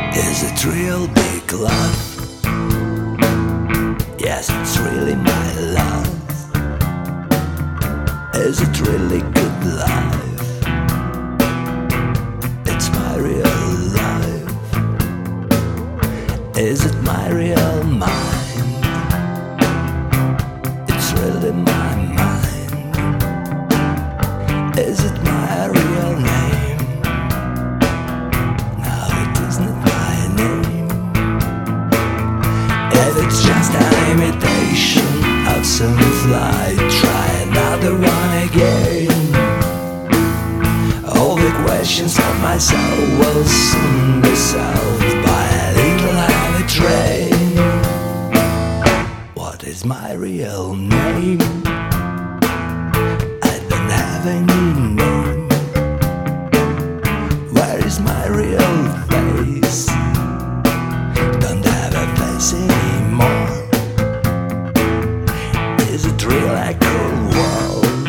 Is it real big love? Yes, it's really my love. Is it really good life? It's my real life. Is it my real mind? It's really my mind. Is it my real name? No, it isn't my name. If it's just an imitation of some flight, try another one again. All the questions of my soul will soon be solved by a little heavy train. What is my real name? I don't have any name. Where is my real face? Don't have a face anymore. Is it real a cool world?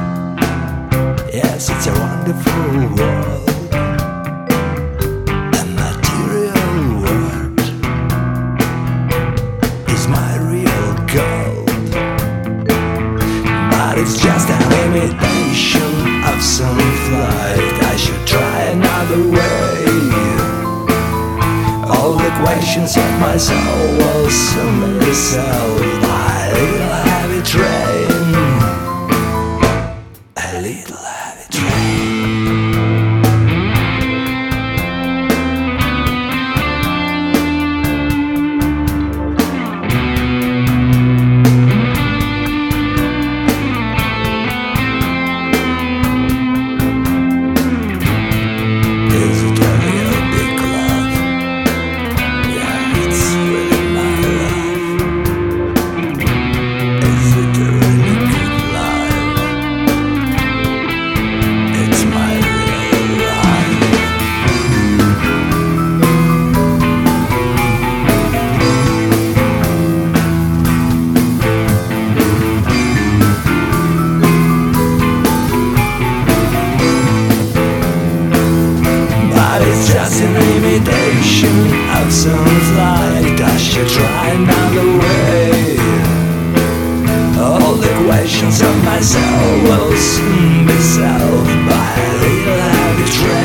Yes, it's a wonderful world, a material world. Is my real goal, but it's just an imitation of some flight. I should try another way. All the questions of my soul will soon be solved by a little heavy train. A little heavy train. Is it a real big love? Yeah, it's really my love. Is it a really good life? It's my real life. But it's just an imitation of some flight. I should try another way. All the questions of my soul will soon be solved by a little heavy train.